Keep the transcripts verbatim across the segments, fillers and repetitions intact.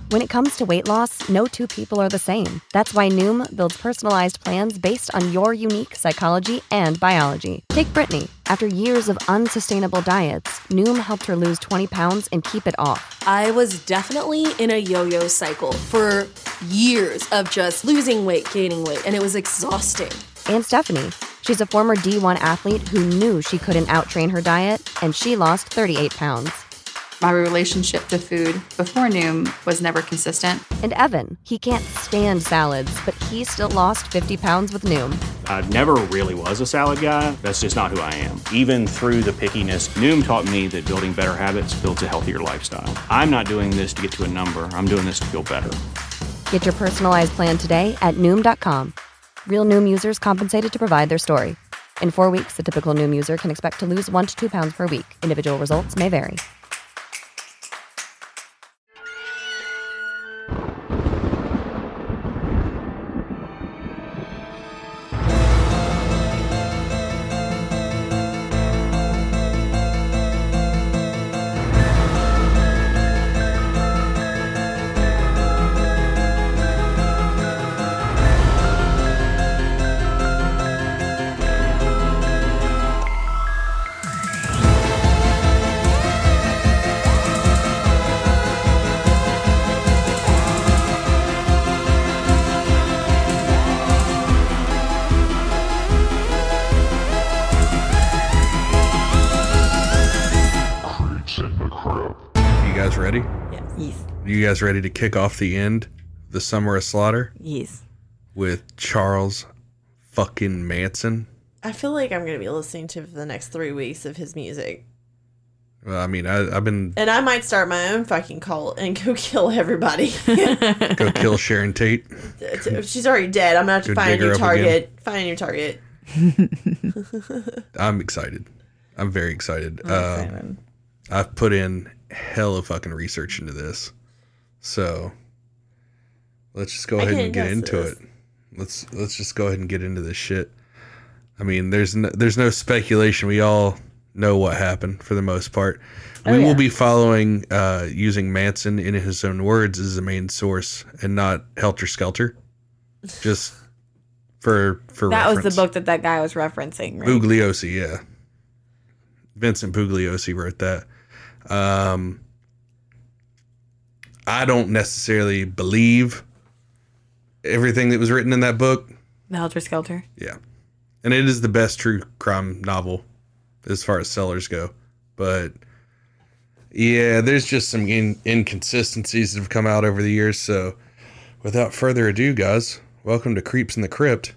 When it comes to weight loss, no two people are the same. That's why Noom builds personalized plans based on your unique psychology and biology. Take Brittany. After years of unsustainable diets, Noom helped her lose twenty pounds and keep it off. I was definitely in a yo-yo cycle for years of just losing weight, gaining weight, and it was exhausting. And Stephanie. She's a former D one athlete who knew she couldn't out-train her diet, and she lost thirty-eight pounds. My relationship to food before Noom was never consistent. And Evan, he can't stand salads, but he still lost fifty pounds with Noom. I never really was a salad guy. That's just not who I am. Even through the pickiness, Noom taught me that building better habits builds a healthier lifestyle. I'm not doing this to get to a number. I'm doing this to feel better. Get your personalized plan today at Noom dot com. Real Noom users compensated to provide their story. In four weeks, the typical Noom user can expect to lose one to two pounds per week. Individual results may vary. Ready? Yeah. Yes. You guys ready to kick off the end, the Summer of Slaughter? Yes. With Charles fucking Manson. I feel like I'm going to be listening to for the next three weeks of his music. Well, I mean, I, I've been... And I might start my own fucking cult and go kill everybody. Go kill Sharon Tate. She's already dead. I'm going to have to Go find a new target. Again. Find a new target. I'm excited. I'm very excited. I'm uh, excited. I've put in hell of fucking research into this. So let's just go I ahead can't and get guess into this. it. Let's let's just go ahead and get into this shit. I mean, there's no, there's no speculation. We all know what happened for the most part. Oh, we yeah. will be following uh, using Manson in his own words as the main source and not Helter Skelter. Just for for That reference. was the book that that guy was referencing, right? Bugliosi, yeah. Vincent Bugliosi wrote that. Um, I don't necessarily believe everything that was written in that book. The Helter Skelter. Yeah. And it is the best true crime novel as far as sellers go. But yeah, there's just some in- inconsistencies that have come out over the years. So without further ado, guys, welcome to Creeps in the Crypt.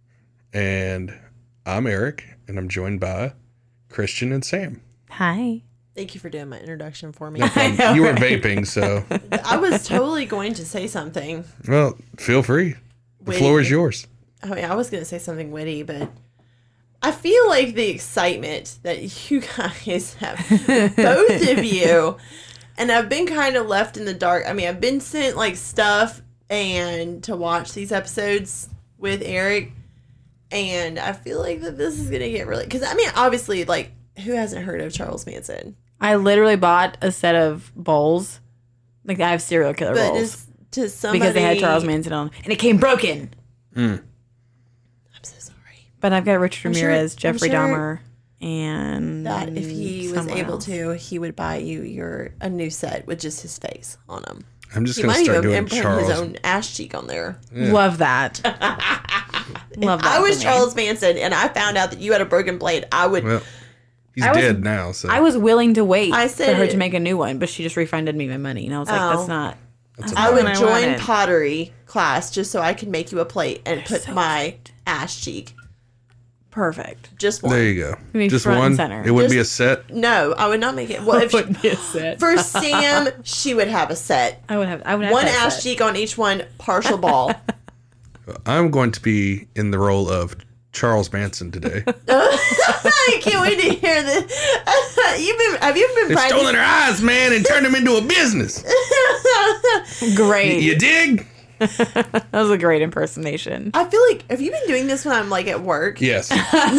And I'm Eric, and I'm joined by Christian and Sam. Hi. Thank you for doing my introduction for me. No problem. You were vaping, so. I was totally going to say something. Well, feel free. The Witty. floor is yours. I mean, I was going to say something witty, but I feel like the excitement that you guys have, both of you, and I've been kind of left in the dark. I mean, I've been sent like stuff and to watch these episodes with Eric, and I feel like that this is going to get really, because I mean, obviously, like, who hasn't heard of Charles Manson? I literally bought a set of bowls. Like, I have serial killer But bowls. is, to somebody, Because they had Charles Manson on. And it came broken. Mm. I'm so sorry. But I've got Richard I'm sure- Ramirez, I'm Jeffrey sure Dahmer, and That if he was someone able else. to, he would buy you your a new set with just his face on them. I'm just He going to might start even doing imprint Charles. his own ass cheek on there. Yeah. Love that. Love If that. I was for me. Charles Manson and I found out that you had a broken blade, I would. Well, he's I was- dead now, so. I was willing to wait I for said her it- to make a new one, but she just refunded me my money. And I was like, Oh. that's not. That's that's I not would what join wanted. pottery class just so I could make you a plate and put so my ass cheek. Perfect. Just one. There you go. You mean Just front and one. center. It wouldn't be a Just- set. No, I would not make it. Well, if she, Wouldn't be a set. for Sam, she would have a set. I would have. I would have One that ass set. cheek on each one, partial ball. I'm going to be in the role of Charles Manson today. I can't wait to hear this. You've been, have you been They've practicing? stolen her eyes, man, and turned them into a business. Great. You dig? That was a great impersonation. I feel like, have you been doing this when I'm like at work? Yes.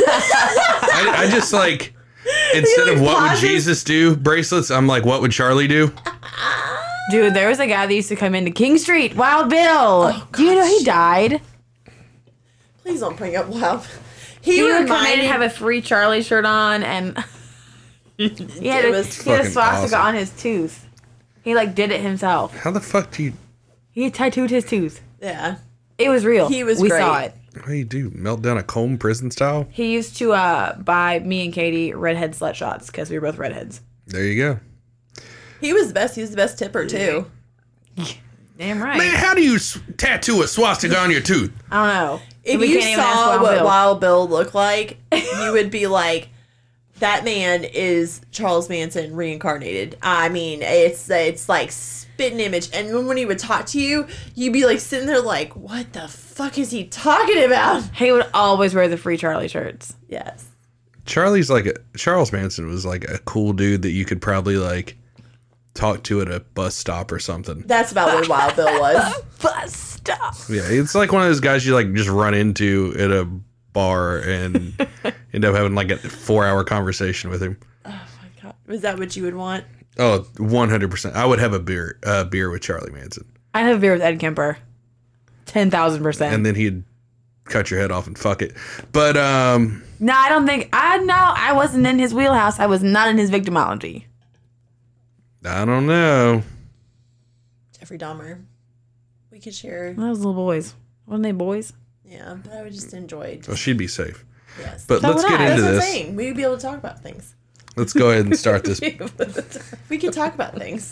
I, I just like, instead like of what would pauses. Jesus do bracelets, I'm like, what would Charlie do? Dude, there was a guy that used to come into King Street, Wild Bill. Oh, Do you know he died? Please don't bring up Wild. He, He would come in reminded and have a free Charlie shirt on, and he had, It a, was he had a fucking swastika awesome. on his tooth. He like did it himself. How the fuck do you? He tattooed his tooth. yeah. It was real. He was We great. saw it. What do you do? Melt down a comb, prison style? He used to uh, buy me and Katie redhead slut shots because we were both redheads. There you go. He was the best. He was the best tipper too. Damn right. Man, how do you s- tattoo a swastika on your tooth? I don't know. If We you can't even ask saw Wild what Bill. Wild Bill looked like, you would be like, "That man is Charles Manson reincarnated." I mean, it's it's like spitting image. And then when he would talk to you, you'd be like sitting there like, "What the fuck is he talking about?" He would always wear the free Charlie shirts. Yes. Charlie's like a Charles Manson was like a cool dude that you could probably like talk to at a bus stop or something. That's about what Wild Bill was. Bus stop. Yeah, it's like one of those guys you like just run into at a bar and end up having like a four hour conversation with him. God. Is that what you would want? Oh, one hundred percent. I would have a beer uh, beer with Charlie Manson. I'd have a beer with Ed Kemper. ten thousand percent. And then he'd cut your head off and fuck it. But um No, I don't think. I no, I wasn't in his wheelhouse. I was not in his victimology. I don't know. Jeffrey Dahmer. We could share. Those little boys. Wasn't they boys? Yeah, but I would just enjoy. Well, she'd be safe. Yes. But So let's would get I. into That's what I'm this. saying. We'd be able to talk about things. Let's go ahead and start this. We could talk about things.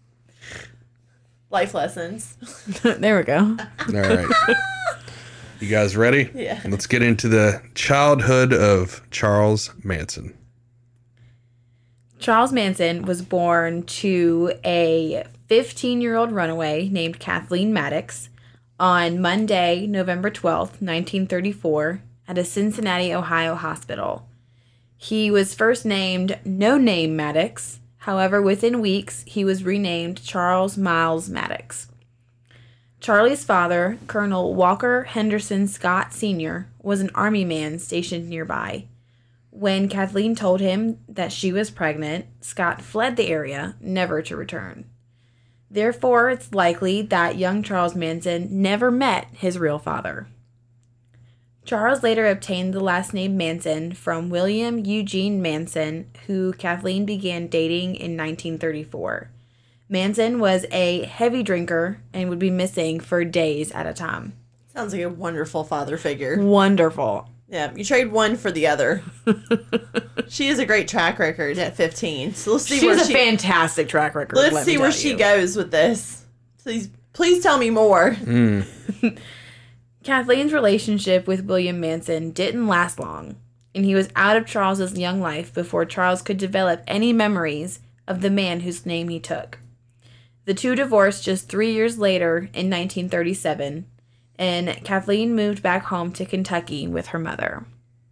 Life lessons. There we go. All right. You guys ready? Yeah. Let's get into the childhood of Charles Manson. Charles Manson was born to a fifteen-year-old runaway named Kathleen Maddox on Monday, November twelfth, nineteen thirty-four, at a Cincinnati, Ohio hospital. He was first named No Name Maddox. However, within weeks, he was renamed Charles Miles Maddox. Charlie's father, Colonel Walker Henderson Scott Senior, was an army man stationed nearby. When Kathleen told him that she was pregnant, Scott fled the area, never to return. Therefore, it's likely that young Charles Manson never met his real father. Charles later obtained the last name Manson from William Eugene Manson, who Kathleen began dating in nineteen thirty-four. Manson was a heavy drinker and would be missing for days at a time. Sounds like a wonderful father figure. Wonderful. Yeah, you trade one for the other. She has a great track record at fifteen. So let's see She where has a she. fantastic track record. let's let see me where tell she you. goes with this. Please, please tell me more. Kathleen's relationship with William Manson didn't last long, and he was out of Charles's young life before Charles could develop any memories of the man whose name he took. The two divorced just three years later in nineteen thirty-seven, and Kathleen moved back home to Kentucky with her mother.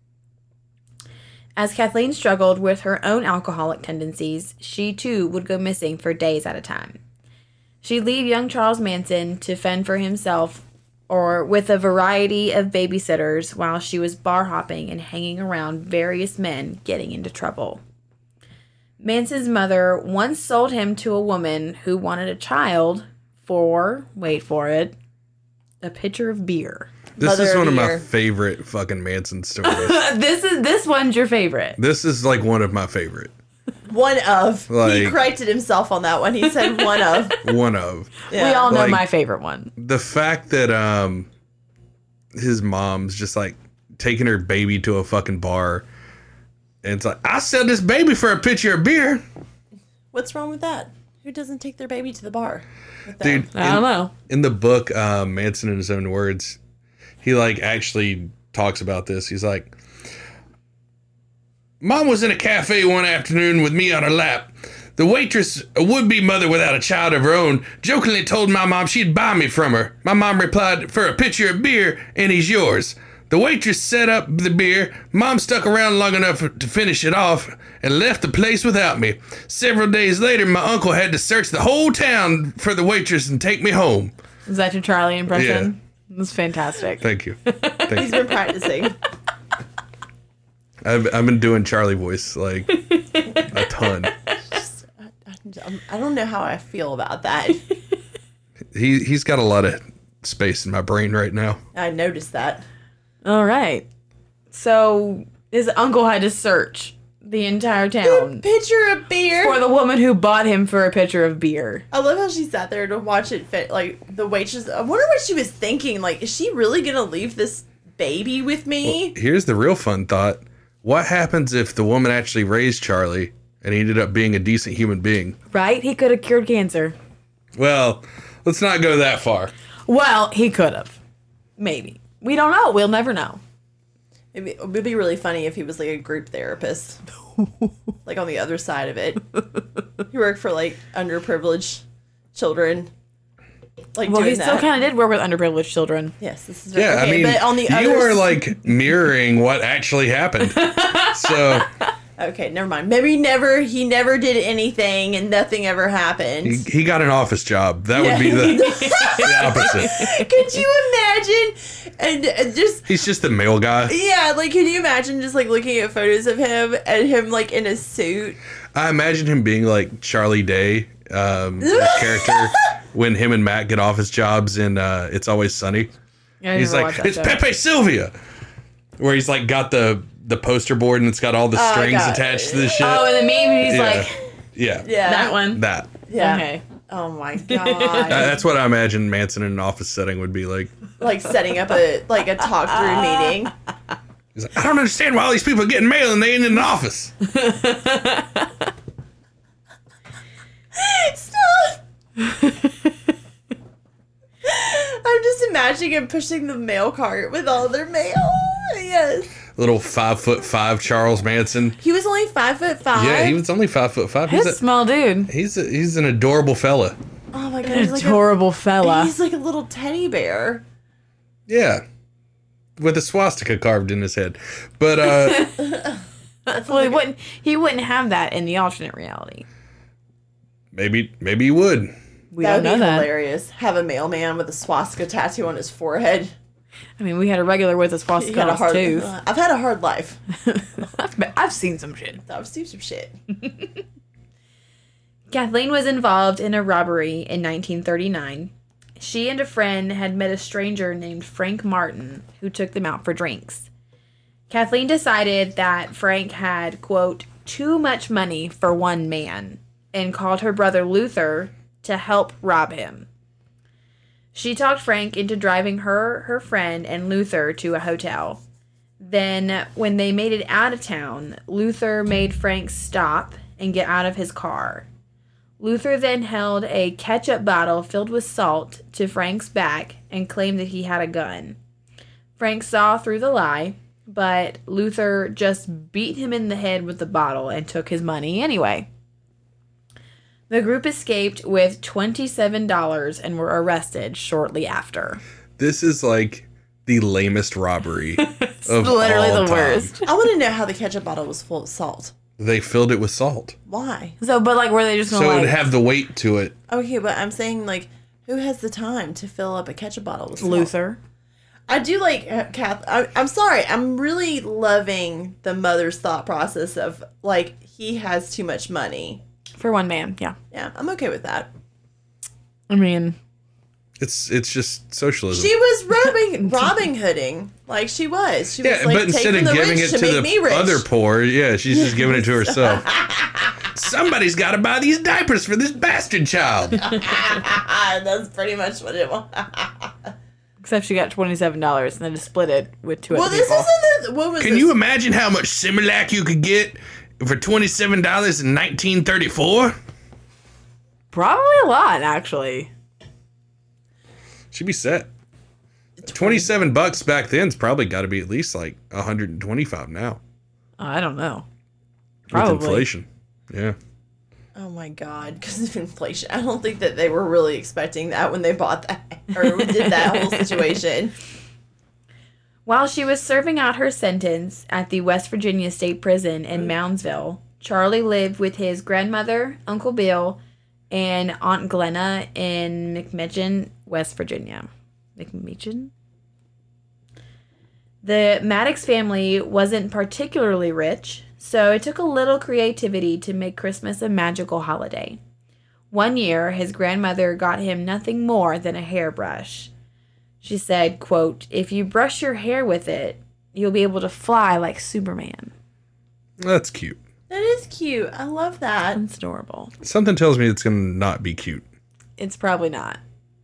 As Kathleen struggled with her own alcoholic tendencies, she too would go missing for days at a time. She'd leave young Charles Manson to fend for himself or with a variety of babysitters while she was bar hopping and hanging around various men getting into trouble. Manson's mother once sold him to a woman who wanted a child for, wait for it, a pitcher of beer. This Mother is of one the of my year. favorite fucking Manson stories. This is this one's your favorite. This is like one of my favorite. One of. he Like- corrected himself on that one. He said one of. One of. Yeah. We all know Like- my favorite one. The fact that um his mom's just like taking her baby to a fucking bar and it's like, I sell this baby for a pitcher of beer. What's wrong with that? Who doesn't take their baby to the bar? With that? Dude, I don't in, know. in the book, um, Manson in his own words, he like actually talks about this. He's like, Mom was in a cafe one afternoon with me on her lap. The waitress, a would-be mother without a child of her own, jokingly told my mom she'd buy me from her. My mom replied, for a pitcher of beer, and he's yours. The waitress set up the beer. Mom stuck around long enough to finish it off and left the place without me. Several days later, my uncle had to search the whole town for the waitress and take me home. Is that your Charlie impression? That's fantastic. Thank you. Thank He's you. been practicing. I've, I've been doing Charlie voice like a ton. I don't know how I feel about that. He he's got a lot of space in my brain right now. I noticed that. All right. So his uncle had to search the entire town Pitcher of beer. for the woman who bought him for a pitcher of beer. I love how she sat there to watch it fit. Like, the waitress, I wonder what she was thinking. Like, is she really going to leave this baby with me? Well, here's the real fun thought. What happens if the woman actually raised Charlie and he ended up being a decent human being? Right? He could have cured cancer. Well, let's not go that far. Well, he could have. Maybe. We don't know. We'll never know. It'd be, it would be really funny if he was like a group therapist. Like on the other side of it. He worked for like underprivileged children. Like Well, doing he still that. kind of did work with underprivileged children. Yes, this is Yeah, okay, I mean, but on the you other are s- like mirroring what actually happened. So okay, never mind. Maybe never he never did anything and nothing ever happened. he, he got an office job. That would be the, the opposite. Could you imagine? And uh, just He's just the male guy. yeah, like can you imagine just like looking at photos of him and him like in a suit? I imagine him being like Charlie Day, um, his character, when him and Matt get office jobs in uh, It's Always Sunny. I He's never like, watched that it's show. Pepe Sylvia. Where he's like got the, the poster board and it's got all the Oh, strings God. attached to the shit. Oh, and the meme, he's Yeah. like, yeah. Yeah, that one. That. Yeah. Okay. Oh my Uh, god. that's what I imagine Manson in an office setting would be like. Like setting up a like a talk through meeting. He's like, I don't understand why all these people are getting mail and they ain't in an office. Stop. I'm just imagining him pushing the mail cart with all their mail. Yes. Little five foot five Charles Manson. He was only five foot five. Yeah, he was only five foot five. He's He's a a, small dude. he's a, he's an adorable fella. Oh my god. He's like, a, Adorable fella. he's like a little teddy bear. Yeah, with a swastika carved in his head. But uh, Well, he wouldn't. He wouldn't have that in the alternate reality. maybe maybe he would. We That don't would know be that. hilarious. Have a mailman with a swastika tattoo on his forehead. I mean, we had a regular with a He swastika had on a his hard. tooth. I've had a hard life. I've, been- I've seen some shit. I've seen some shit. Kathleen was involved in a robbery in nineteen thirty-nine. She and a friend had met a stranger named Frank Martin who took them out for drinks. Kathleen decided that Frank had, quote, too much money for one man and called her brother Luther to help rob him. She talked Frank into driving her, her friend, and Luther to a hotel. Then, when they made it out of town, Luther made Frank stop and get out of his car. Luther then held a ketchup bottle filled with salt to Frank's back and claimed that he had a gun. Frank saw through the lie, but Luther just beat him in the head with the bottle and took his money anyway. The group escaped with twenty-seven dollars and were arrested shortly after. This is like the lamest robbery of Literally all the time. worst. I want to know how the ketchup bottle was full of salt. They filled it with salt, Why? So, but like, were they just gonna so it like would have the weight to it. Okay, but I'm saying like, who has the time to fill up a ketchup bottle with salt? Luther? I do like uh, Kath. I, I'm sorry. I'm really loving the mother's thought process of like he has too much money. For one man, yeah. Yeah, I'm okay with that. I mean, It's it's just socialism. She was robbing, Robin Hooding, like she was. She was yeah, like but instead taking of the giving rich it to, make the me rich. other poor, yeah, she's just giving it to herself. Somebody's got to buy these diapers for this bastard child. That's pretty much what it was. except she got twenty-seven dollars and then just split it with two Well, other this people. isn't. What was Can this? you imagine how much Similac you could get for twenty-seven dollars in nineteen thirty-four? Probably a lot, actually. She'd be set. twenty-seven bucks back then's probably got to be at least like one hundred twenty-five now. I don't know. With Probably. inflation. Yeah. Oh my god, because of inflation. I don't think that they were really expecting that when they bought that or did that whole situation. While she was serving out her sentence at the West Virginia State Prison in Moundsville, Charlie lived with his grandmother, Uncle Bill, and Aunt Glenna in McMechen, West Virginia. McMechen? The Maddox family wasn't particularly rich, so it took a little creativity to make Christmas a magical holiday. One year, his grandmother got him nothing more than a hairbrush. She said, quote, "If you brush your hair with it, you'll be able to fly like Superman." That's cute. That is cute. I love that. It's adorable. Something tells me it's going to not be cute. It's probably not.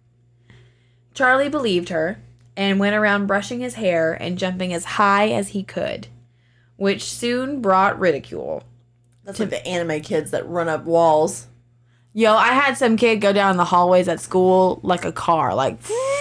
Charlie believed her and went around brushing his hair and jumping as high as he could, which soon brought ridicule. That's like the anime kids that run up walls. Yo, I had some kid go down the hallways at school like a car, like,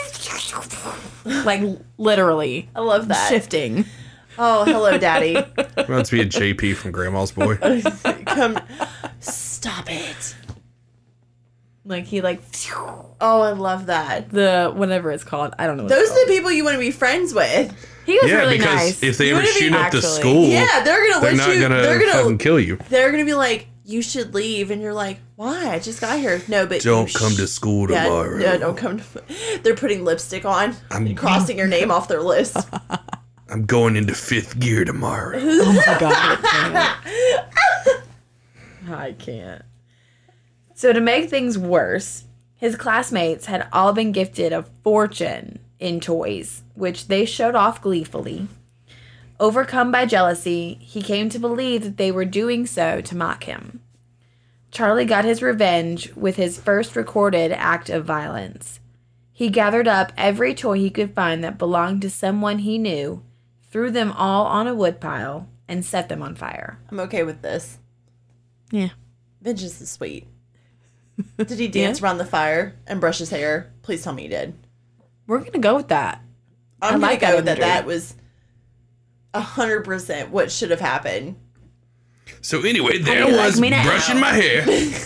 like literally. I love that. Shifting. Oh, hello, Daddy. Reminds me of J P from Grandma's Boy. Come, stop it. Like he like Oh, I love that. the whatever it's called. I don't know. What Those it's are called. the people you want to be friends with. He was Yeah, really because nice. if they You ever wanna be- shoot up the actually. school, Yeah, they're gonna they're let not you. gonna They're gonna. fucking kill you. They're gonna be like, you should leave, and you're like, why? I just got here. No, but Don't you come sh- to school Yeah, tomorrow. no, don't come. To, they're putting lipstick on I'm- and crossing your name off their list. I'm going into fifth gear tomorrow. Oh my god, I can't. I can't. So to make things worse, his classmates had all been gifted a fortune in toys, which they showed off gleefully. Overcome by jealousy, he came to believe that they were doing so to mock him. Charlie got his revenge with his first recorded act of violence. He gathered up every toy he could find that belonged to someone he knew, threw them all on a woodpile, and set them on fire. I'm okay with this. Yeah. Vengeance is sweet. Did he dance around the fire and brush his hair? Please tell me he did. We're going to go with that. I'm I gonna like go that with that. imagery. That was a hundred percent what should have happened. So anyway, there you like was me now? brushing my hair,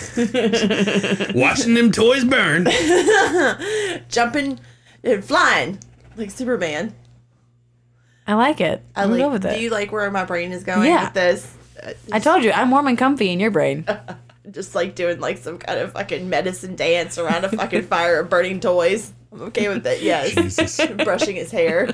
watching them toys burn. Jumping and flying like Superman. I like it. I I'm like. go with Do it. you like where my brain is going Yeah. with this? Uh, I told you, I'm warm and comfy in your brain. Just like doing like some kind of fucking medicine dance around a fucking fire of burning toys. I'm okay with it. Yes. Jesus. Brushing his hair.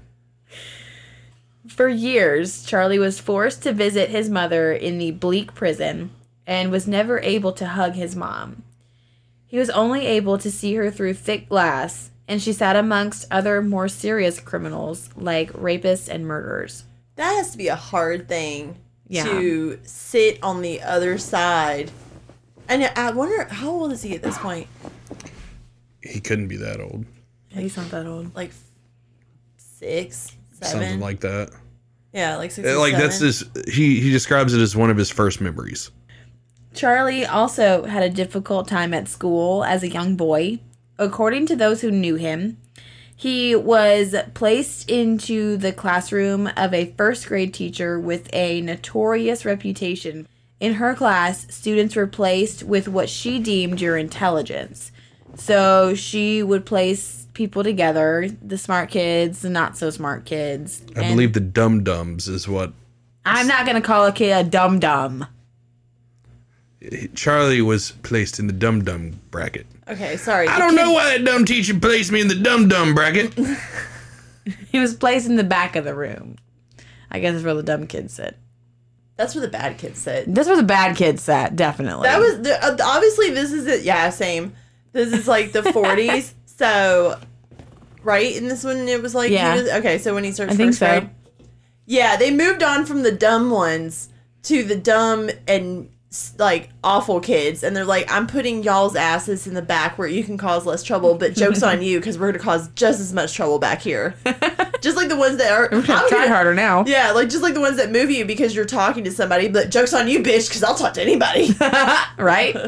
For years, Charlie was forced to visit his mother in the bleak prison and was never able to hug his mom. He was only able to see her through thick glass, and she sat amongst other more serious criminals like rapists and murderers. That has to be a hard thing Yeah. to sit on the other side. And I wonder, how old is he at this point? He couldn't be that old. He's not that old. Like six, seven? Something like that. Yeah, like six Uh, or Like seven. that's his. He he describes it as one of his first memories. Charlie also had a difficult time at school as a young boy. According to those who knew him, he was placed into the classroom of a first grade teacher with a notorious reputation. In her class, students were placed with what she deemed your intelligence. So she would place people together, the smart kids, the not so smart kids. I and believe the dum dums is what I'm not going to call a kid a dum dum. Charlie was placed in the dum dum bracket. Okay, sorry. I don't know why that dumb teacher placed me in the dum dum bracket. He was placed in the back of the room. I guess that's where the dumb kids sit. That's where the bad kids sit. That's where the bad kids sat, definitely. That was the, uh, obviously this is it. Yeah, same. This is like the forties. So, right? And this one it was like Yeah. he was- okay. So when he starts I think first so. grade, yeah, they moved on from the dumb ones to the dumb and s- like awful kids, and they're like, I'm putting y'all's asses in the back where you can cause less trouble, but jokes on you because we're gonna cause just as much trouble back here. Just like the ones that are. I'm try gonna- harder now. Yeah, like just like the ones that move you because you're talking to somebody, but joke's on you, bitch, because I'll talk to anybody. Right?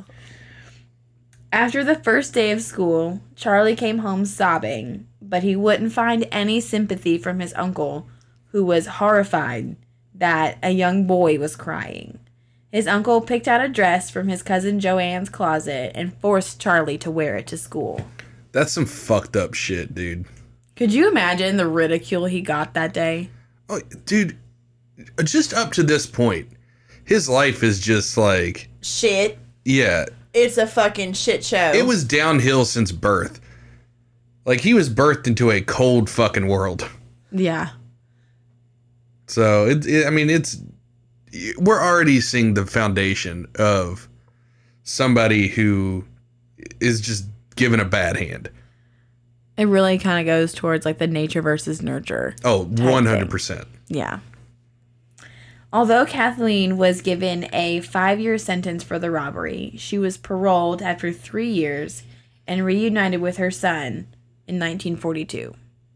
After the first day of school, Charlie came home sobbing, but he wouldn't find any sympathy from his uncle, who was horrified that a young boy was crying. His uncle picked out a dress from his cousin Joanne's closet and forced Charlie to wear it to school. That's some fucked up shit, dude. Could you imagine the ridicule he got that day? Oh, dude, just up to this point, his life is just like, Shit. yeah, It's a fucking shit show. it was downhill since birth. Like, he was birthed into a cold fucking world. Yeah. So, it, it, I mean, it's, we're already seeing the foundation of somebody who is just given a bad hand. It really kind of goes towards like the nature versus nurture. Oh, one hundred percent. Yeah. Although Kathleen was given a five-year sentence for the robbery, she was paroled after three years and reunited with her son in nineteen forty-two.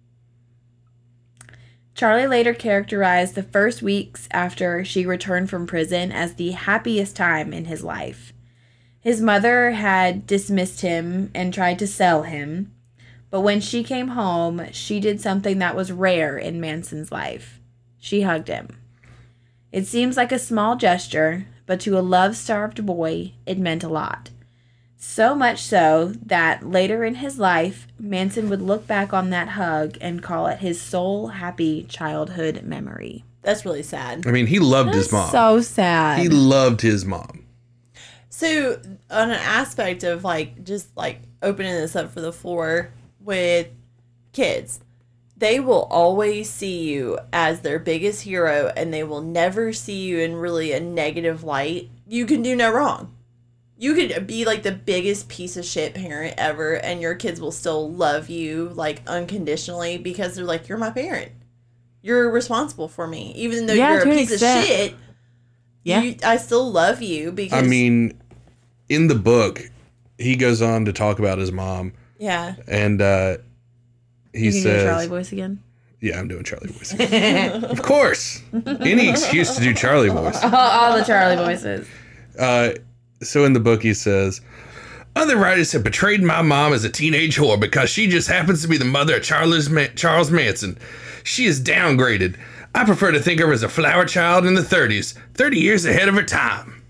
Charlie later characterized the first weeks after she returned from prison as the happiest time in his life. His mother had dismissed him and tried to sell him, but when she came home, she did something that was rare in Manson's life. She hugged him. It seems like a small gesture, but to a love-starved boy, it meant a lot. So much so that later in his life, Manson would look back on that hug and call it his sole happy childhood memory. That's really sad. I mean, he loved his mom. So sad. He loved his mom. So, on an aspect of, like, just, like, opening this up for the floor with kids, they will always see you as their biggest hero, and they will never see you in really a negative light. You can do no wrong. You could be, like, the biggest piece of shit parent ever, and your kids will still love you, like, unconditionally, because they're like, you're my parent. You're responsible for me. Even though Yeah, you're a to an piece extent. of shit, Yeah. you, I still love you because... I mean, in the book, he goes on to talk about his mom, Yeah. and uh, he You can says... do Charlie voice again? Yeah, I'm doing Charlie voice. Of course. Any excuse to do Charlie voice. all, all the Charlie voices. Uh, so in the book, he says, other writers have portrayed my mom as a teenage whore because she just happens to be the mother of Charles, Ma- Charles Manson. She is downgraded. I prefer to think of her as a flower child in the thirties, thirty years ahead of her time.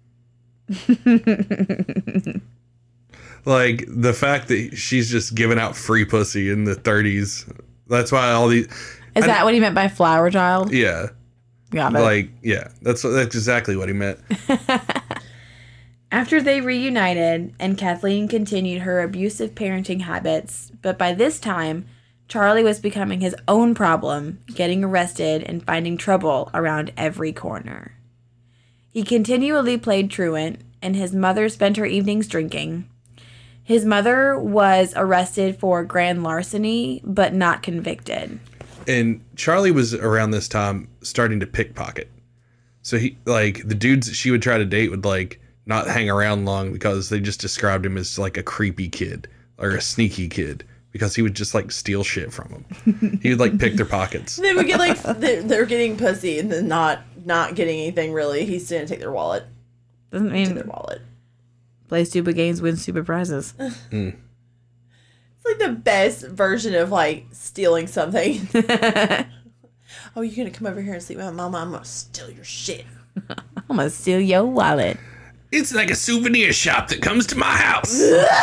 Like, the fact that she's just giving out free pussy in the thirties. That's why all these... Is I- that what he meant by flower child? Yeah. Got it. Like, yeah. That's, that's exactly what he meant. After they reunited, and Kathleen continued her abusive parenting habits, but by this time, Charlie was becoming his own problem, getting arrested and finding trouble around every corner. He continually played truant, and his mother spent her evenings drinking. His mother was arrested for grand larceny, but not convicted. And Charlie was around this time starting to pickpocket. So he, like, the dudes that she would try to date would, like, not hang around long because they just described him as, like, a creepy kid or a sneaky kid because he would just, like, steal shit from them. He would, like, pick their pockets. They would get, like, they're, they're getting pussy and then not not getting anything, really. He's going to take their wallet. Doesn't Take their mean wallet. play stupid games, win stupid prizes. Mm. It's like the best version of, like, stealing something. Oh, you're going to come over here and sleep with my mama? I'm going to steal your shit. I'm gonna steal your wallet. It's like a souvenir shop that comes to my house.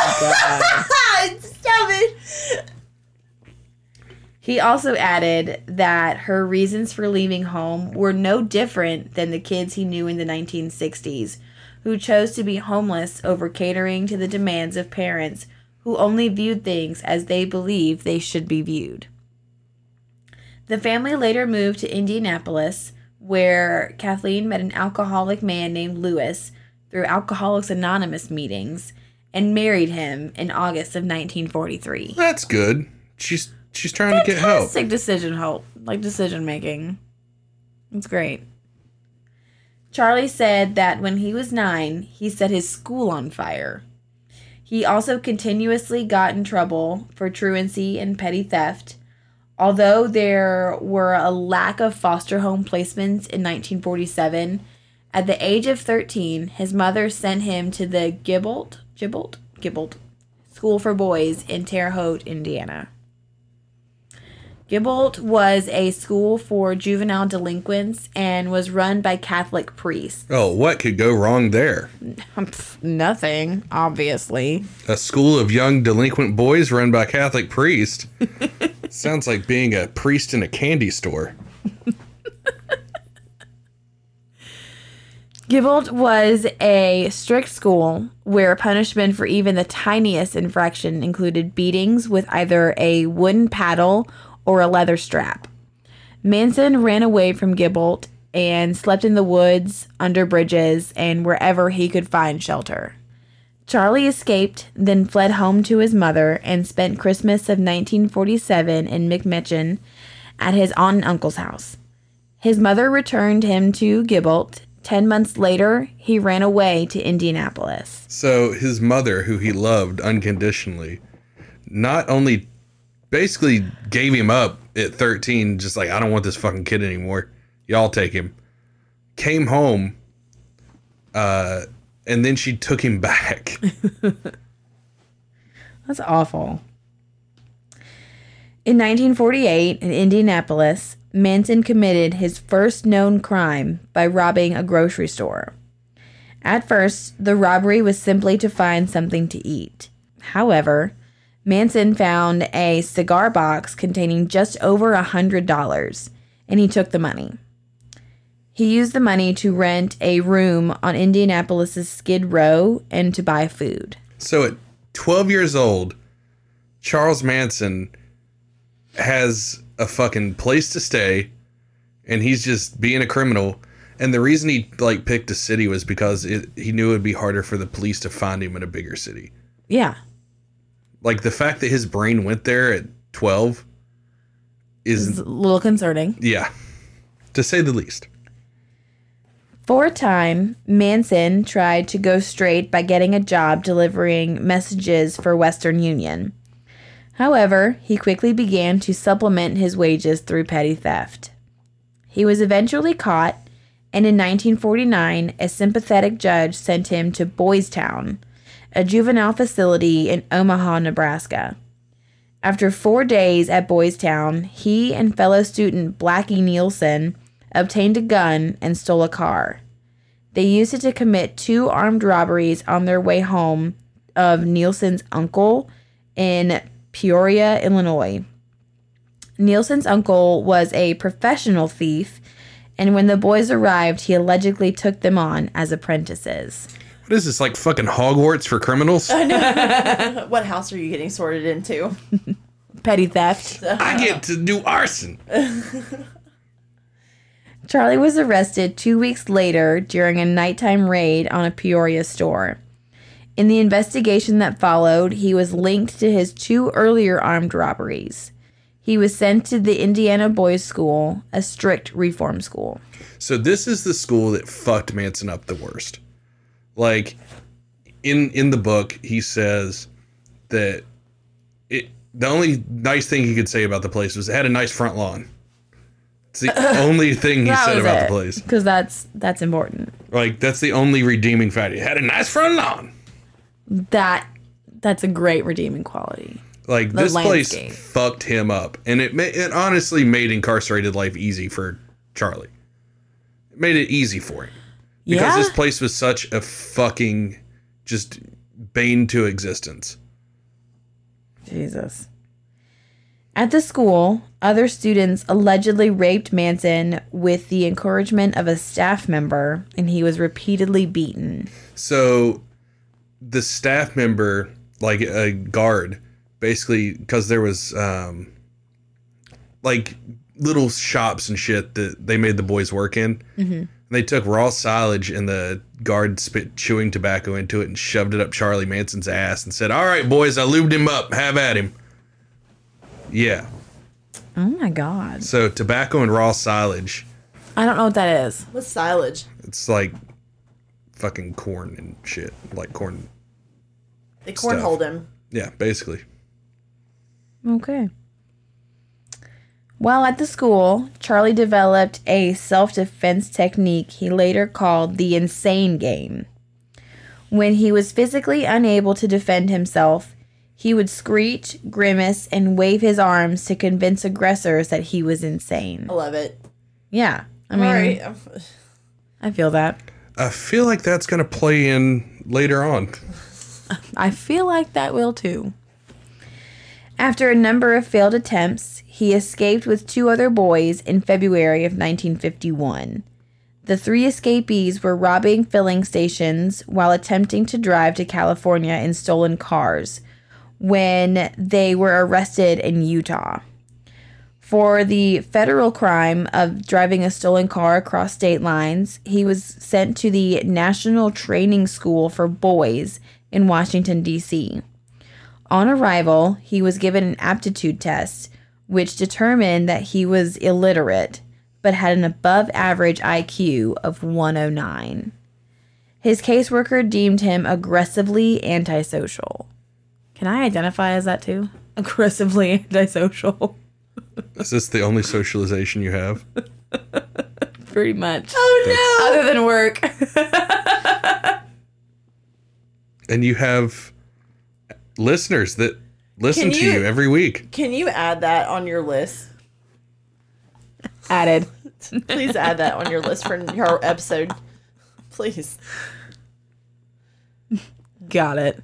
Stop it. He also added that her reasons for leaving home were no different than the kids he knew in the nineteen sixties, who chose to be homeless over catering to the demands of parents who only viewed things as they believed they should be viewed. The family later moved to Indianapolis, where Kathleen met an alcoholic man named Lewis through Alcoholics Anonymous meetings and married him in August of nineteen forty-three. That's good. She's she's trying to get help. Fantastic decision help, like decision making. It's great. Charlie said that when he was nine, he set his school on fire. He also continuously got in trouble for truancy and petty theft. Although there were a lack of foster home placements in nineteen forty-seven, at the age of thirteen, his mother sent him to the Gibbolt, Gibbolt, Gibbolt School for Boys in Terre Haute, Indiana. Gibbolt was a school for juvenile delinquents and was run by Catholic priests. Oh, what could go wrong there? Nothing, obviously. A school of young delinquent boys run by Catholic priest. Sounds like being a priest in a candy store. Gibbolt was a strict school where punishment for even the tiniest infraction included beatings with either a wooden paddle or a leather strap. Manson ran away from Gibbolt and slept in the woods, under bridges, and wherever he could find shelter. Charlie escaped, then fled home to his mother and spent Christmas of nineteen forty-seven in McMechen at his aunt and uncle's house. His mother returned him to Gilbert. Ten months later, he ran away to Indianapolis. So his mother, who he loved unconditionally, not only basically gave him up at thirteen, just like, I don't want this fucking kid anymore. Y'all take him. Came home, uh, and then she took him back. That's awful. In nineteen forty-eight, in Indianapolis, Manson committed his first known crime by robbing a grocery store. At first, the robbery was simply to find something to eat. However, Manson found a cigar box containing just over one hundred dollars, and he took the money. He used the money to rent a room on Indianapolis's Skid Row and to buy food. So at twelve years old, Charles Manson has a fucking place to stay, and he's just being a criminal. And the reason he like picked a city was because it, he knew it would be harder for the police to find him in a bigger city. Yeah. Like the fact that his brain went there at twelve is It's a little concerning. Yeah, to say the least. For a time, Manson tried to go straight by getting a job delivering messages for Western Union. However, he quickly began to supplement his wages through petty theft. He was eventually caught, and in nineteen forty-nine, a sympathetic judge sent him to Boys Town, a juvenile facility in Omaha, Nebraska. After four days at Boys Town, he and fellow student Blackie Nielsen obtained a gun and stole a car. They used it to commit two armed robberies on their way home of Nielsen's uncle in Peoria, Illinois. Nielsen's uncle was a professional thief, and when the boys arrived, he allegedly took them on as apprentices. What is this, like fucking Hogwarts for criminals? What house are you getting sorted into? Petty theft. I get to do arson. Charlie was arrested two weeks later during a nighttime raid on a Peoria store. In the investigation that followed, he was linked to his two earlier armed robberies. He was sent to the Indiana Boys School, a strict reform school. So this is the school that fucked Manson up the worst. Like, in in the book, he says that it the only nice thing he could say about the place was it had a nice front lawn. It's the only thing he said about the place. Because that's, that's important. Like, that's the only redeeming fact. It had a nice front lawn. That That's a great redeeming quality. Like, The this landscape. place fucked him up. And it, ma- it honestly made incarcerated life easy for Charlie. It made it easy for him. Because Yeah? this place was such a fucking just bane to existence. Jesus. At the school, other students allegedly raped Manson with the encouragement of a staff member, and he was repeatedly beaten. So the staff member, like a guard, basically, because there was um, like little shops and shit that they made the boys work in. Mm-hmm. They took raw silage and the guard spit chewing tobacco into it and shoved it up Charlie Manson's ass and said, "All right, boys, I lubed him up. Have at him." Yeah. Oh my God. So tobacco and raw silage. I don't know what that is. What's silage? It's like fucking corn and shit. Like corn. They cornholed him. Yeah, basically. Okay. While at the school, Charlie developed a self-defense technique he later called the insane game. When he was physically unable to defend himself, he would screech, grimace, and wave his arms to convince aggressors that he was insane. I love it. Yeah. I mean, All right. I feel that. I feel like that's going to play in later on. I feel like that will too. After a number of failed attempts, he escaped with two other boys in February of nineteen fifty-one. The three escapees were robbing filling stations while attempting to drive to California in stolen cars when they were arrested in Utah. For the federal crime of driving a stolen car across state lines, he was sent to the National Training School for Boys in Washington, D C. On arrival, he was given an aptitude test, which determined that he was illiterate, but had an above-average I Q of one oh nine. His caseworker deemed him aggressively antisocial. Can I identify as that too? Aggressively antisocial. Is this the only socialization you have? Pretty much. Oh no! Other than work. And you have listeners that listen Can to you- you every week. Can you add that on your list? Added. Please add that on your list for your episode. Please. Got it.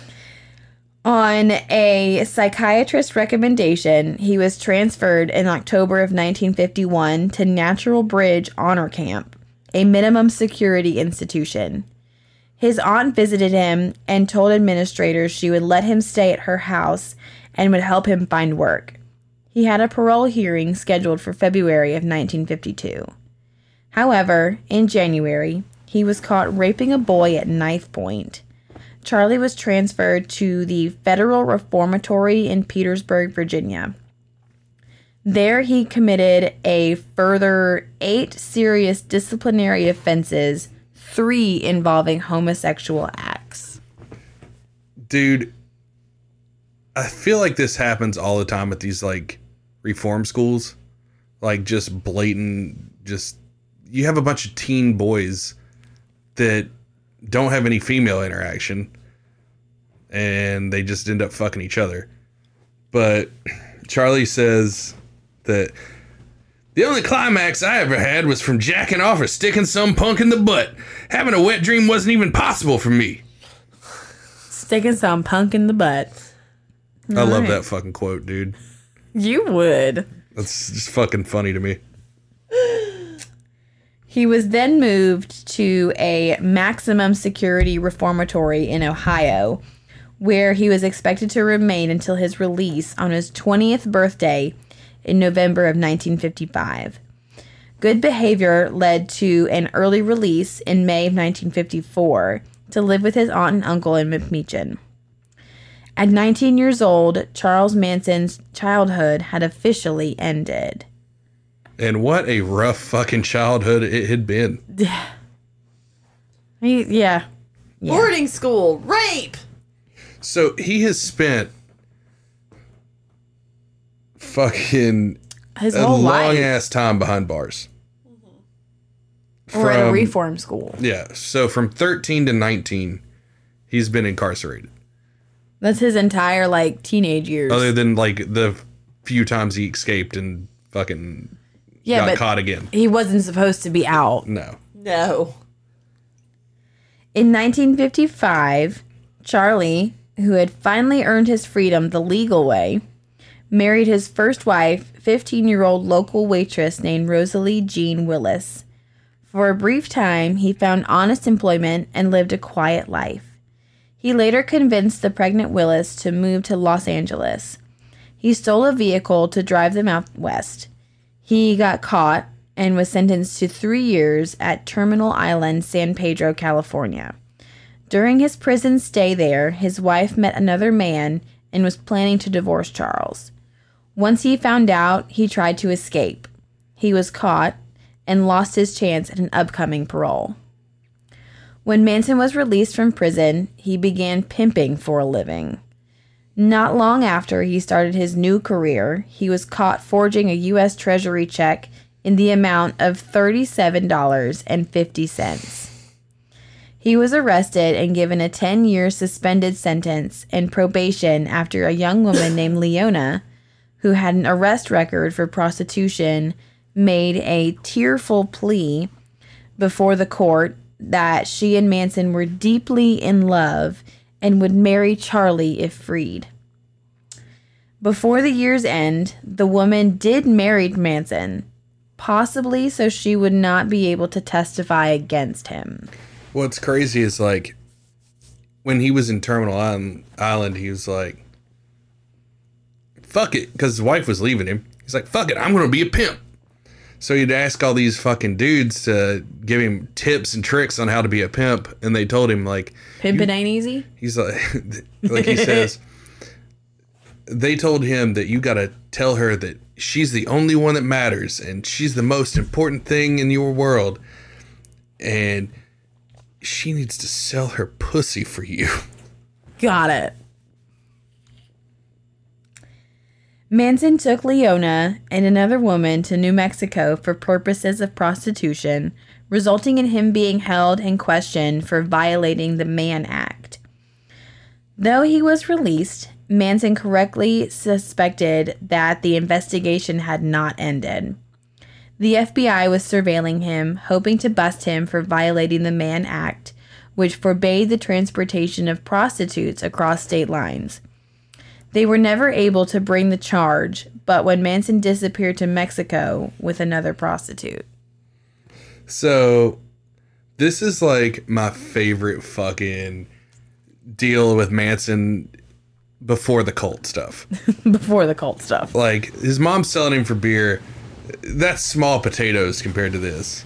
On a psychiatrist's recommendation, he was transferred in October of nineteen fifty-one to Natural Bridge Honor Camp, a minimum security institution. His aunt visited him and told administrators she would let him stay at her house and would help him find work. He had a parole hearing scheduled for February of nineteen fifty-two. However, in January, he was caught raping a boy at knife point. Charlie was transferred to the Federal Reformatory in Petersburg, Virginia. There he committed a further eight serious disciplinary offenses, three involving homosexual acts. Dude, I feel like this happens all the time at these like reform schools. Like just blatant, just you have a bunch of teen boys that don't have any female interaction and they just end up fucking each other. But Charlie says that the only climax I ever had was from jacking off or sticking some punk in the butt. Having a wet dream wasn't even possible for me. Sticking some punk in the butt. I love Right. that fucking quote, dude. You would. That's just fucking funny to me. He was then moved to a maximum security reformatory in Ohio, where he was expected to remain until his release on his twentieth birthday in November of nineteen fifty-five. Good behavior led to an early release in May of nineteen fifty-four to live with his aunt and uncle in McMeechin. At nineteen years old, Charles Manson's childhood had officially ended. And what a rough fucking childhood it had been. He, yeah. yeah. Boarding school, rape. So he has spent fucking His a whole long life. ass time behind bars. Or at a From- reform school. Yeah. So from thirteen to nineteen, he's been incarcerated. That's his entire, like, teenage years. Other than like the few times he escaped and fucking yeah, got but caught again. he wasn't supposed to be out. No. No. In nineteen fifty-five, Charlie, who had finally earned his freedom the legal way, married his first wife, fifteen-year-old local waitress named Rosalie Jean Willis. For a brief time, he found honest employment and lived a quiet life. He later convinced the pregnant Willis to move to Los Angeles. He stole a vehicle to drive them out west. He got caught and was sentenced to three years at Terminal Island, San Pedro, California. During his prison stay there, his wife met another man and was planning to divorce Charles. Once he found out, he tried to escape. He was caught and lost his chance at an upcoming parole. When Manson was released from prison, he began pimping for a living. Not long after he started his new career, he was caught forging a U S Treasury check in the amount of thirty-seven dollars and fifty cents. He was arrested and given a ten-year suspended sentence and probation after a young woman named Leona, who had an arrest record for prostitution, made a tearful plea before the court that she and Manson were deeply in love and would marry Charlie if freed. Before the year's end, the woman did marry Manson, possibly so she would not be able to testify against him. What's crazy is like when he was in Terminal Island, Island he was like, fuck it, because his wife was leaving him. He's like, fuck it, I'm going to be a pimp. So he'd ask all these fucking dudes to give him tips and tricks on how to be a pimp, and they told him like, Pimpin' ain't easy. He's like, like he says, they told him that you gotta tell her that she's the only one that matters, and she's the most important thing in your world, and she needs to sell her pussy for you. Got it. Manson took Leona and another woman to New Mexico for purposes of prostitution, resulting in him being held and questioned for violating the Mann Act. Though he was released, Manson correctly suspected that the investigation had not ended. The F B I was surveilling him, hoping to bust him for violating the Mann Act, which forbade the transportation of prostitutes across state lines. They were never able to bring the charge, but when Manson disappeared to Mexico with another prostitute. So, this is like my favorite fucking deal with Manson before the cult stuff. Before the cult stuff. Like, his mom's selling him for beer. That's small potatoes compared to this.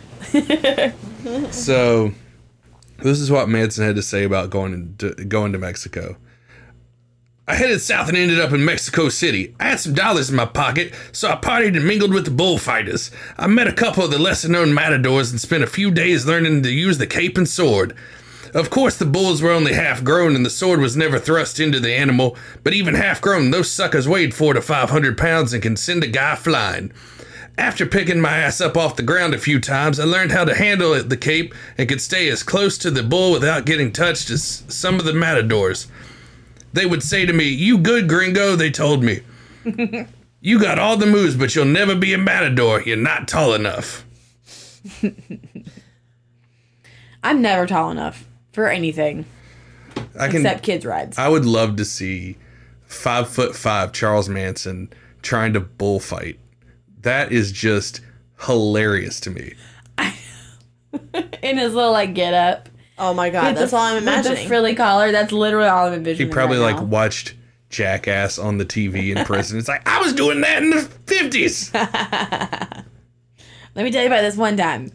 So, this is what Manson had to say about going to, going to Mexico. I headed south and ended up in Mexico City. I had some dollars in my pocket, so I partied and mingled with the bullfighters. I met a couple of the lesser-known matadors and spent a few days learning to use the cape and sword. Of course, the bulls were only half-grown and the sword was never thrust into the animal, but even half-grown, those suckers weighed four to five hundred pounds and can send a guy flying. After picking my ass up off the ground a few times, I learned how to handle the cape and could stay as close to the bull without getting touched as some of the matadors. They would say to me, "You good, gringo," they told me. "You got all the moves, but you'll never be a matador. You're not tall enough." I'm never tall enough for anything. I can, except kids' rides. I would love to see five foot five Charles Manson trying to bullfight. That is just hilarious to me. In his little, like, get up. Oh my god, that's the, all I'm imagining. With the frilly collar, that's literally all I'm envisioning. He probably right like now. watched Jackass on the T V in prison. It's like, I was doing that in the fifties. Let me tell you about this one time.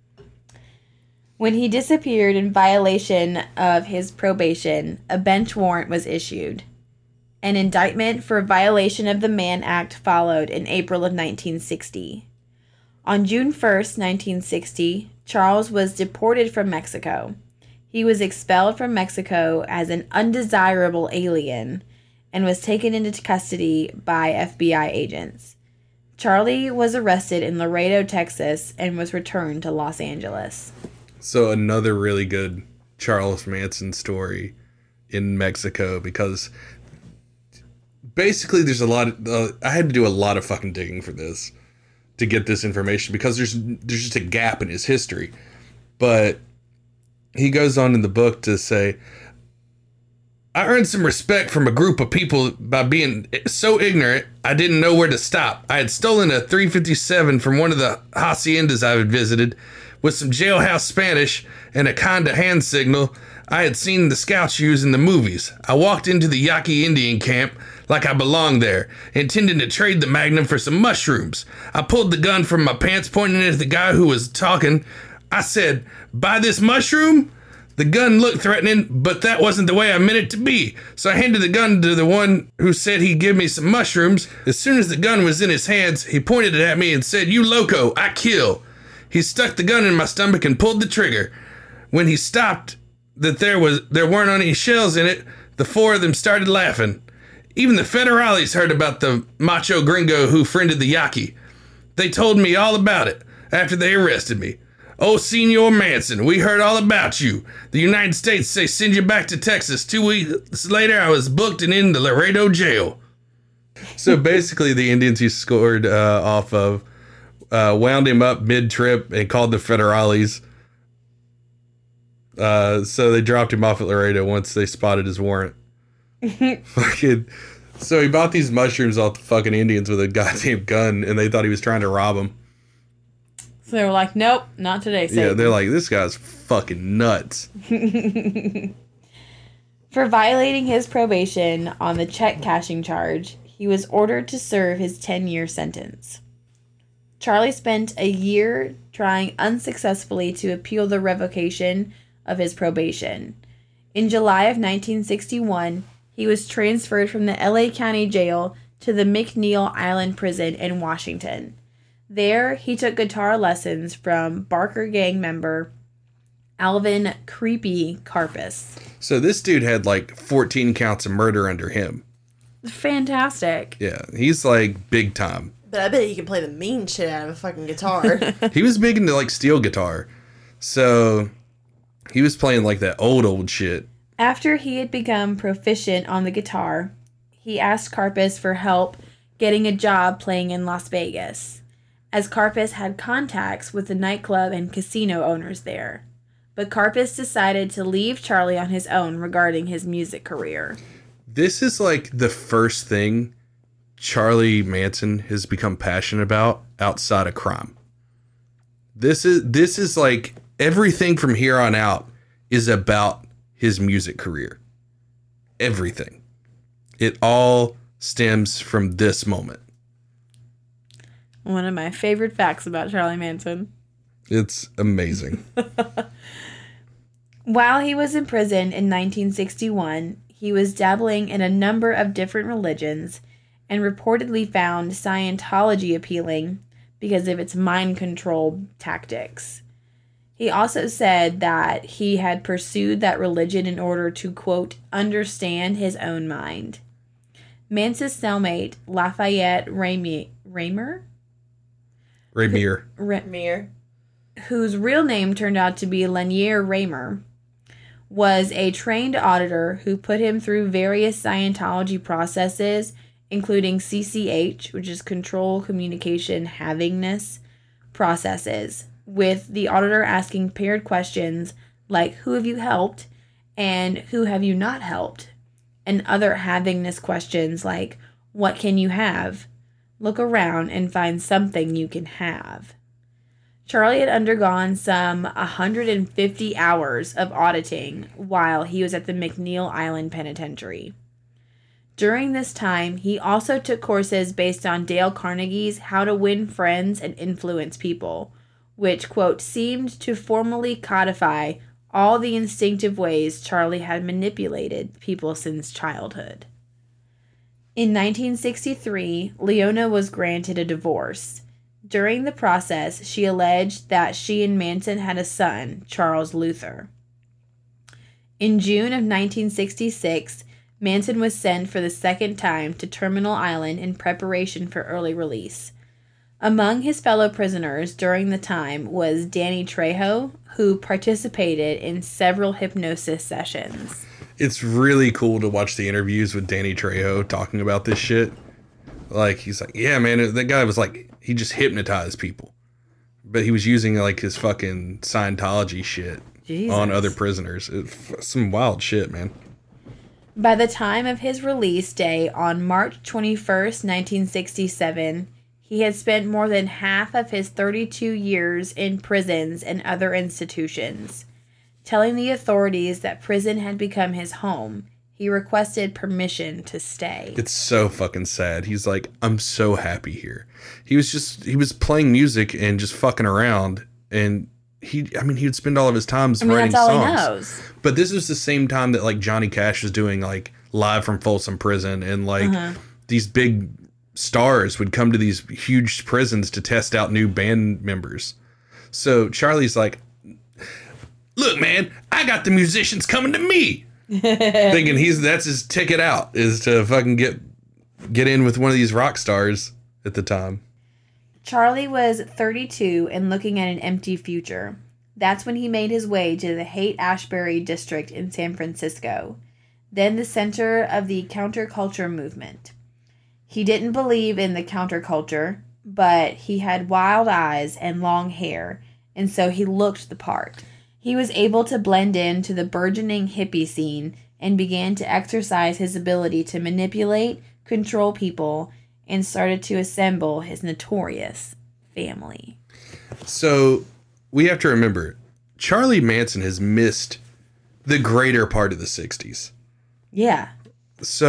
When he disappeared in violation of his probation, a bench warrant was issued. An indictment for violation of the Mann Act followed in April of nineteen sixty. On June first, nineteen sixty, Charles was deported from Mexico. He was expelled from Mexico as an undesirable alien and was taken into custody by F B I agents. Charlie was arrested in Laredo, Texas, and was returned to Los Angeles. So another really good Charles Manson story in Mexico, because basically there's a lot of, uh, I had to do a lot of fucking digging for this to get this information, because there's there's just a gap in his history. But he goes on in the book to say, I earned some respect from a group of people by being so ignorant I didn't know where to stop. I had stolen a three fifty-seven from one of the haciendas I had visited with some jailhouse Spanish and a kind of hand signal I had seen the scouts use in the movies. I walked into the Yaqui Indian camp like I belonged there, intending to trade the Magnum for some mushrooms. I pulled the gun from my pants, pointing it at the guy who was talking. I said, "Buy this mushroom?" The gun looked threatening, but that wasn't the way I meant it to be. So I handed the gun to the one who said he'd give me some mushrooms. As soon as the gun was in his hands, he pointed it at me and said, "You loco, I kill." He stuck the gun in my stomach and pulled the trigger. When he stopped that there was there weren't any shells in it, the four of them started laughing. Even the federales heard about the macho gringo who friended the Yaqui. They told me all about it after they arrested me. "Oh, Senor Manson, we heard all about you. The United States say send you back to Texas. Two weeks later, I was booked and in the Laredo jail." So basically, the Indians he scored uh, off of uh, wound him up mid-trip and called the federales. Uh, so they dropped him off at Laredo once they spotted his warrant. Fucking. So he bought these mushrooms off the fucking Indians with a goddamn gun, and they thought he was trying to rob them. So they were like, "Nope, not today, Satan." Yeah, they're like, "This guy's fucking nuts." For violating his probation on the check cashing charge, he was ordered to serve his ten-year sentence. Charlie spent a year trying unsuccessfully to appeal the revocation of his probation. In July of nineteen sixty-one, he was transferred from the L A County Jail to the McNeil Island Prison in Washington. There, he took guitar lessons from Barker gang member Alvin Creepy Karpis. So this dude had like fourteen counts of murder under him. Fantastic. Yeah, he's like big time. But I bet he can play the mean shit out of a fucking guitar. He was big into like steel guitar. So he was playing like that old, old shit. After he had become proficient on the guitar, he asked Karpis for help getting a job playing in Las Vegas, as Karpis had contacts with the nightclub and casino owners there. But Karpis decided to leave Charlie on his own regarding his music career. This is like the first thing Charlie Manson has become passionate about outside of crime. This is this is like everything from here on out is about his music career. Everything. It all stems from this moment. One of my favorite facts about Charlie Manson. It's amazing. While he was in prison in nineteen sixty-one, he was dabbling in a number of different religions and reportedly found Scientology appealing because of its mind control tactics. He also said that he had pursued that religion in order to, quote, understand his own mind. Manson's cellmate, Lafayette Ramy, Raymer? Raymer. Ra- Mir. whose real name turned out to be Lanier Raymer, was a trained auditor who put him through various Scientology processes, including C C H, which is Control Communication Havingness processes, with the auditor asking paired questions like, who have you helped and who have you not helped? And other havingness questions like, what can you have? Look around and find something you can have. Charlie had undergone some one hundred fifty hours of auditing while he was at the McNeil Island Penitentiary. During this time, he also took courses based on Dale Carnegie's How to Win Friends and Influence People, which, quote, seemed to formally codify all the instinctive ways Charlie had manipulated people since childhood. In nineteen sixty-three, Leona was granted a divorce. During the process, she alleged that she and Manson had a son, Charles Luther. In June of nineteen sixty-six, Manson was sent for the second time to Terminal Island in preparation for early release. Among his fellow prisoners during the time was Danny Trejo, who participated in several hypnosis sessions. It's really cool to watch the interviews with Danny Trejo talking about this shit. Like, he's like, yeah, man, that guy was like, he just hypnotized people. But he was using like his fucking Scientology shit Jesus. on other prisoners. It, some wild shit, man. By the time of his release day on March twenty-first, nineteen sixty-seven, he had spent more than half of his thirty-two years in prisons and other institutions. Telling the authorities that prison had become his home, he requested permission to stay. It's so fucking sad. He's like, I'm so happy here. He was just, he was playing music and just fucking around. And he, I mean, he would spend all of his time I mean, writing that's all songs. he knows. But this was the same time that like Johnny Cash was doing like live from Folsom Prison. And like Uh-huh. these big stars would come to these huge prisons to test out new band members. So Charlie's like, look, man, I got the musicians coming to me. Thinking he's that's his ticket out is to fucking get get in with one of these rock stars at the time. Charlie was thirty-two and looking at an empty future. That's when he made his way to the Haight-Ashbury district in San Francisco, then the center of the counterculture movement. He didn't believe in the counterculture, but he had wild eyes and long hair, and so he looked the part. He was able to blend into the burgeoning hippie scene and began to exercise his ability to manipulate, control people, and started to assemble his notorious family. So we have to remember, Charlie Manson has missed the greater part of the sixties. Yeah.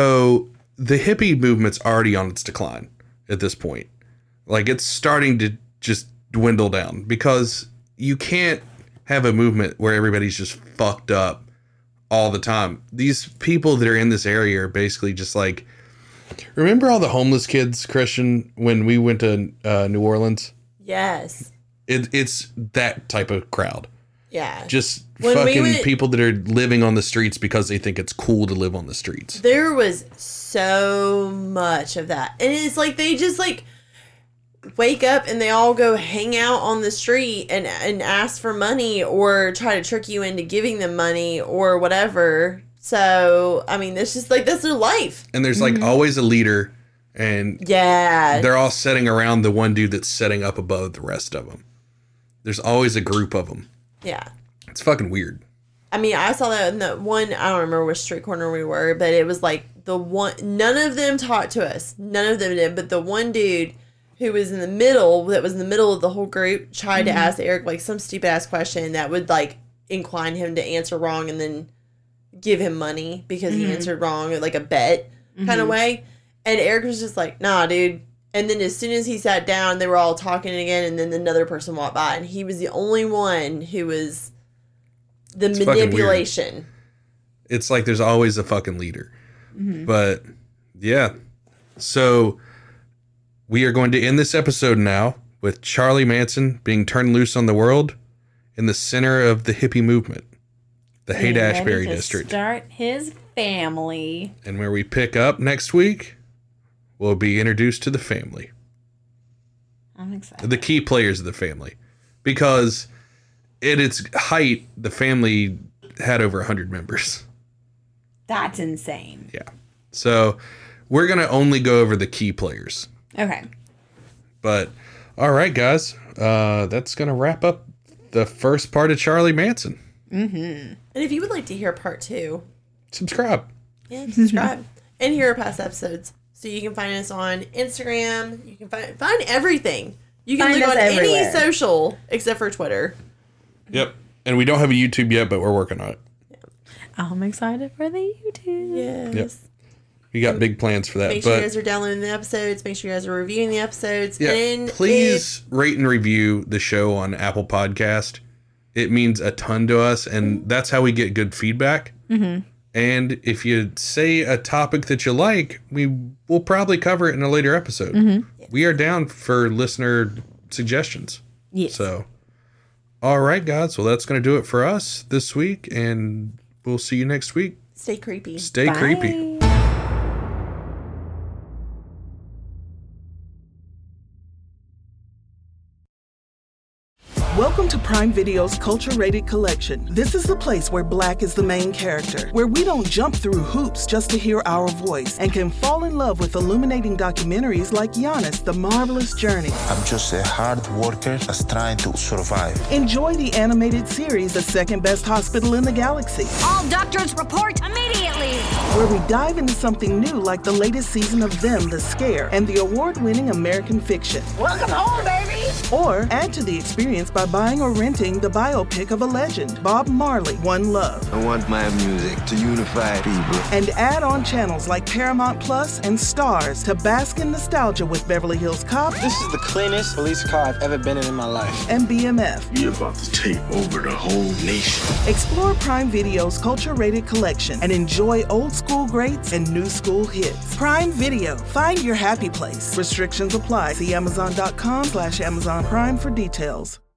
So the hippie movement's already on its decline at this point. Like, it's starting to just dwindle down, because you can't have a movement where everybody's just fucked up all the time. These people that are in this area are basically just like, remember all the homeless kids, Christian, when we went to uh, New Orleans? Yes. It, it's that type of crowd. Yeah. Just When we fucking went- people that are living on the streets because they think it's cool to live on the streets. There was so much of that. And it's like they just like wake up and they all go hang out on the street and and ask for money or try to trick you into giving them money or whatever. So, I mean, it's just like that's their life. And there's like always a leader, and Yeah. they're all sitting around the one dude that's setting up above the rest of them. There's always a group of them. Yeah. It's fucking weird. I mean, I saw that in the one, I don't remember which street corner we were, but it was like the one, none of them talked to us. None of them did. But the one dude who was in the middle, that was in the middle of the whole group, tried to ask Eric like some stupid ass question that would like incline him to answer wrong and then give him money because he answered wrong, like a bet kind of way. And Eric was just like, nah, dude. And then as soon as he sat down, they were all talking again, and then another person walked by, and he was the only one who was the It's fucking weird. manipulation. It's like there's always a fucking leader. But yeah. So we are going to end this episode now with Charlie Manson being turned loose on the world in the center of the hippie movement, the Haight-Ashbury district. Start his family. And where we pick up next week, we'll be introduced to the family, I'm excited. the key players of the family, because at its height, the family had over one hundred members. That's insane. Yeah. So we're going to only go over the key players. Okay. But all right, guys, uh, that's going to wrap up the first part of Charlie Manson. And if you would like to hear part two, Subscribe. yeah, subscribe and hear our past episodes. So you can find us on Instagram. You can find find everything. You can Find look us on everywhere. any social except for Twitter. Yep. And we don't have a YouTube yet, but we're working on it. I'm excited for the YouTube. Yes. Yep. We got big plans for that. Make sure but you guys are downloading the episodes. Make sure you guys are reviewing the episodes. yeah, And please rate and review the show on Apple Podcast. It means a ton to us, and that's how we get good feedback. Mm-hmm. And if you say a topic that you like, we will probably cover it in a later episode. Mm-hmm. We are down for listener suggestions. Yes. So, all right, guys. Well, that's going to do it for us this week, and we'll see you next week. stay creepy. Stay Bye. creepy. Welcome to Prime Video's culture-rated collection. This is the place where Black is the main character, where we don't jump through hoops just to hear our voice, and can fall in love with illuminating documentaries like Giannis, The Marvelous Journey. I'm just a hard worker that's trying to survive. Enjoy the animated series, The Second Best Hospital in the Galaxy, All doctors report immediately. where we dive into something new like the latest season of Them, The Scare, and the award-winning American Fiction. Welcome home, baby. Or add to the experience by buying or renting the biopic of a legend, Bob Marley, One Love. I want my music to unify people. And add on channels like Paramount Plus and Stars to bask in nostalgia with Beverly Hills Cop This is the cleanest police car I've ever been in in my life. and B M F. You're about to take over the whole nation. Explore Prime Video's culture-rated collection and enjoy old school greats and new school hits. Prime Video. Find your happy place. Restrictions apply. See Amazon.com slash Amazon Prime for details.